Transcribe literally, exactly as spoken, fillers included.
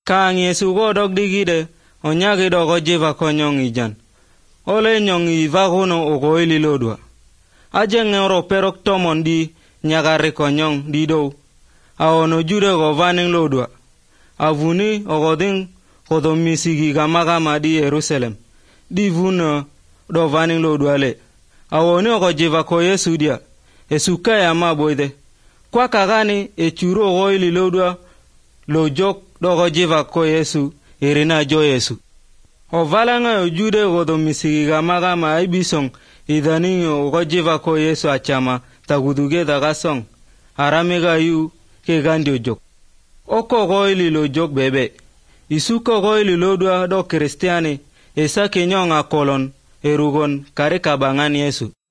Kang Yesu go dog digide onyagi dogo jiva konyong ijan. Ole nyong ivaguno ogo ili lodwa. Aje ngero perok tomon di nyagari konyong di do. Aono jude go vaning lodwa. Avuni ogo ding kodo misigi gamagama di Yerusalem. Di vuno do vaning lodwa le. Awoni ogo jiva ko Yesu dia. Esuka ya maboide. Kwa kagani e churu ogo ili lodwa lo jok dogo jiva ko Yesu irina jo Yesu. O valanga o jude godo misigi gamagama ibisong idani ogo jiva ko Yesu achama taguduge daga song aramiga yu ke gandio jok. Oko go ili lo jok bebe. Isuko go ili lodwa do kristiani esa kenyonga kolon erugon kare kabangan Yesu.